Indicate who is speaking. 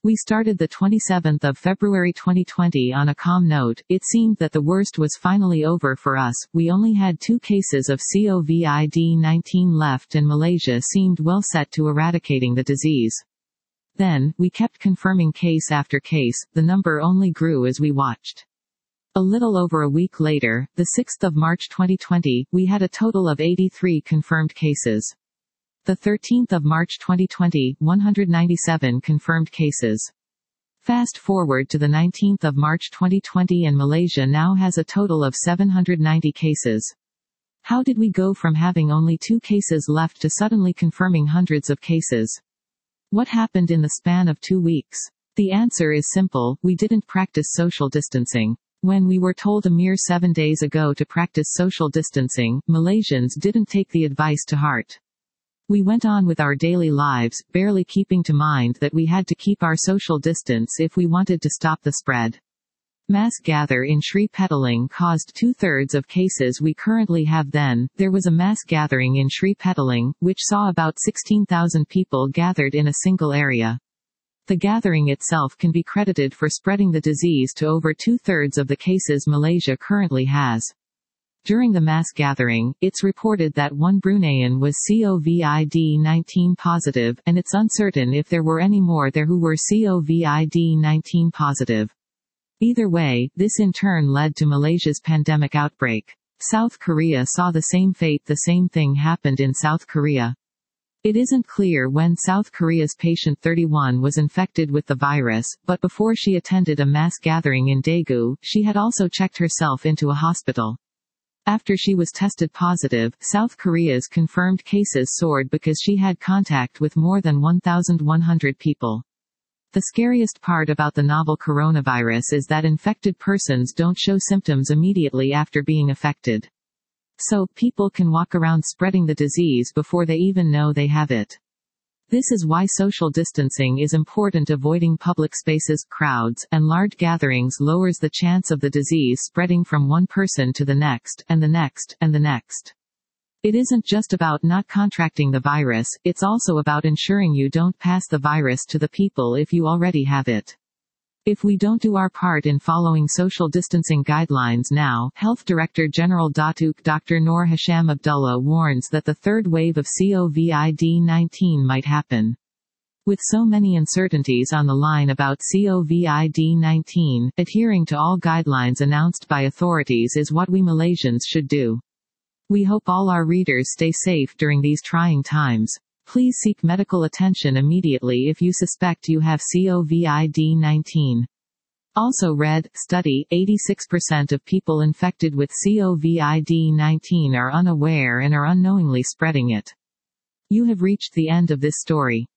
Speaker 1: We started the 27th of February 2020 on a calm note. It seemed that the worst was finally over for us. We only had 2 cases of COVID-19 left and Malaysia seemed well set to eradicating the disease. Then, we kept confirming case after case. The number only grew as we watched. A little over a week later, the 6th of March 2020, we had a total of 83 confirmed cases. The 13th of March 2020, 197 confirmed cases. Fast forward to the 19th of March 2020 and Malaysia now has a total of 790 cases. How did we go from having only 2 cases left to suddenly confirming hundreds of cases? What happened in the span of 2 weeks? The answer is simple: we didn't practice social distancing. When we were told a mere 7 days ago to practice social distancing, Malaysians didn't take the advice to heart. We went on with our daily lives, barely keeping to mind that we had to keep our social distance if we wanted to stop the spread. Mass gather in Sri Petaling caused 2/3 of cases we currently have. Then, there was a mass gathering in Sri Petaling, which saw about 16,000 people gathered in a single area. The gathering itself can be credited for spreading the disease to over 2/3 of the cases Malaysia currently has. During the mass gathering, it's reported that one Bruneian was COVID-19 positive, and it's uncertain if there were any more there who were COVID-19 positive. Either way, this in turn led to Malaysia's pandemic outbreak. South Korea saw the same fate. The same thing happened in South Korea. It isn't clear when South Korea's patient 31 was infected with the virus, but before she attended a mass gathering in Daegu, she had also checked herself into a hospital. After she was tested positive, South Korea's confirmed cases soared because she had contact with more than 1,100 people. The scariest part about the novel coronavirus is that infected persons don't show symptoms immediately after being affected. So, people can walk around spreading the disease before they even know they have it. This is why social distancing is important. Avoiding public spaces, crowds, and large gatherings lowers the chance of the disease spreading from one person to the next, and the next, and the next. It isn't just about not contracting the virus, it's also about ensuring you don't pass the virus to the people if you already have it. If we don't do our part in following social distancing guidelines now, Health Director General Datuk Dr. Noor Hisham Abdullah warns that the third wave of COVID-19 might happen. With so many uncertainties on the line about COVID-19, adhering to all guidelines announced by authorities is what we Malaysians should do. We hope all our readers stay safe during these trying times. Please seek medical attention immediately if you suspect you have COVID-19. Also read, study, 86% of people infected with COVID-19 are unaware and are unknowingly spreading it. You have reached the end of this story.